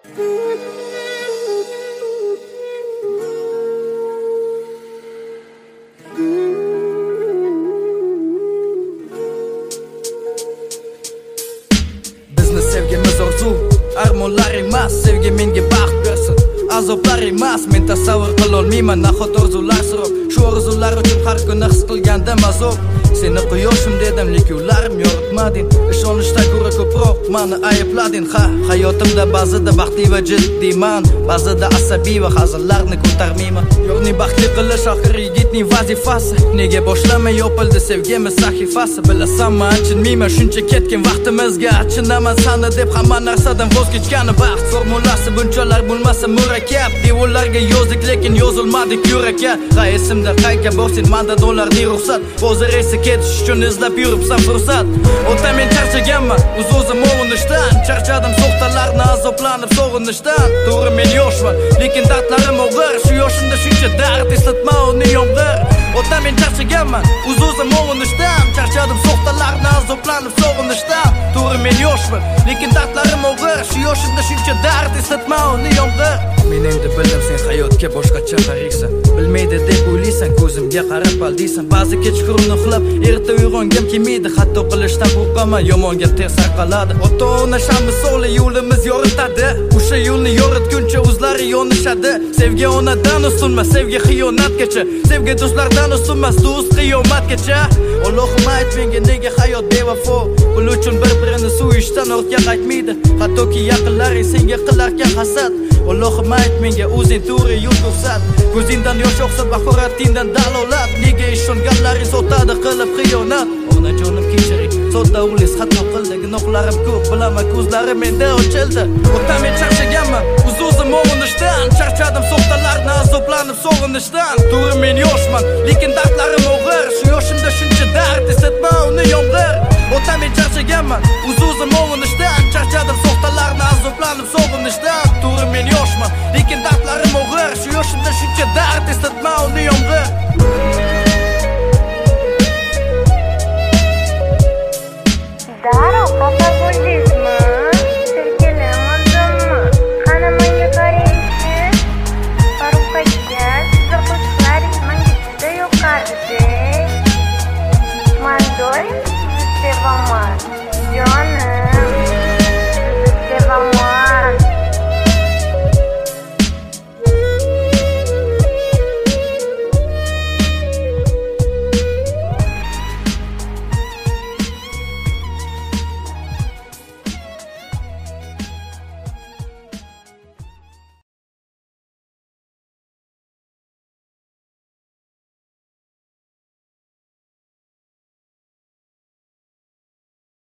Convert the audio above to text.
Bizni sevgimiz orzu, armonlar emas, sevgi menga baxt bersin. Azoblar emas, men tasavvur qilolmayman nahot orzular surib. Shu orzular uchun har kuni his qilgandim azob. Seni quyoshim dedim, lekin ularım yoritmading. Ishonishda ko'ra ko'proq meni ayblading. Hayotimda ba'zida baxtli va jiddiyman, ba'zida asabiy va hazillarni ko'tarmayman. Yo'qni baxtli qilish oxir yigitning vazifasi. Nega boshlamay yopildi sevgimiz sahifasi? Bilasanmi, achinmayman shuncha ketgan vaqtimizga. Achinaman sani deb hamma narsadan voz kechgani baxt formulasi bunchalar bo'lmasa murakkab. Devorlarga yozdik lekin yozilmadik yurakka. Esimda qayga borsin manda dollarning ruxsat. Hozir esa ketish uchun izlab yuribsan fursat. Ota men charchaganman o'z-o'zim ovunishdan. Charchadim so'xtalarni azoblanib sog'inishdan. To'g'ri men yoshman, lekin dardlarim og'ir. Shu yoshimda shuncha dard eslatma uni yomg'ir. Ota men charchaganman o'z-o'zim ovunishdan. Charchadim so'xtalarni azoblanib sog'inishdan. To'g'ri men yoshman, lekin dardlarim og'ir. Shu yoshimda shuncha dard eslatma uni yomg'ir. Men endi bildim sen hayotga boshqacha qaraysan. Bilmaydi deb o'ylaysan, ko'zimga qarab aldiysan. Ba'zi kechqurun uxlab erta uyg'ongim kelmaydi. Hatto qilishdan qo'rqaman, yomonga tez sarqaladi. Ota-ona sham misoli yo'limiz yoritadi. O'sha yo'lni yoritguncha o'zlari yonishadi. Sevgi onadan ustunmas, sevgi xiyonatgacha. Sevgi do'stlardan ustunmas, do'st qiyomatgacha. Allohim ayt menga nega hayot bevafo? Pul uchun bir-birini suyishdan ortga qaytmaydi. Hattoki yaqinlaring senga qilarkan hasad. Allohim ayt menga o'zing to'g'ri yo'l ko'rsat. Ko'zingdan yosh oqsa bahoratingdan dalolat. Nega ishonganlaring sotadi qilib xiyonat? Onajonim kechiring, sodda o'g'lingiz xato qildi. Gunohlarim ko'p, bilaman ko'zlarim menda ochildi. Ota men charchaganman o'z-o'zim ovunishdan. Charchadim so'xtalarni azoblanib sog'inishdan. To'g'ri men yoshman, lekin dardlarim og'ir. Shu yoshimda shuncha dard eslatma uni yomg'ir. Ota men charchaganman o'z-o'zim ovunishdan. Charchadim so'xtalarni